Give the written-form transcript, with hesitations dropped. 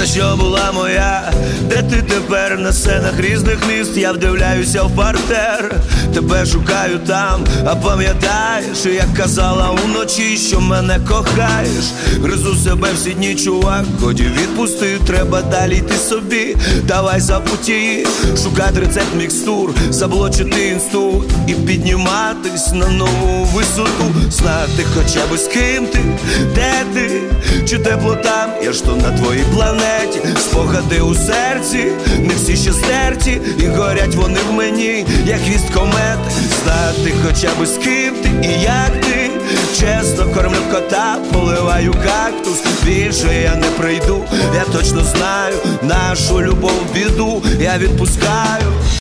та що була моя. Де ти тепер на сценах різних міст? Я вдивляюся в партер, тебе шукаю там. А пам'ятаєш, як казала уночі, що мене кохаєш? Гризу себе всі дні, чувак, годі відпусти, треба далі йти собі. Давай забуті, шукати рецепт мікстур, заблочити інсту і підніматись на нову висоту. Знати хоча б з ким ти, де ти, чи тепло там, я ж то на твоїй планеті. Спогади у серці, не всі ще стерті, і горять вони в мені, як хвіст комети. Знати хоча б з ким ти і як ти, чесно кормлю кота, поливаю кактус. Більше я не прийду, я точно знаю, нашу любов біду я відпускаю.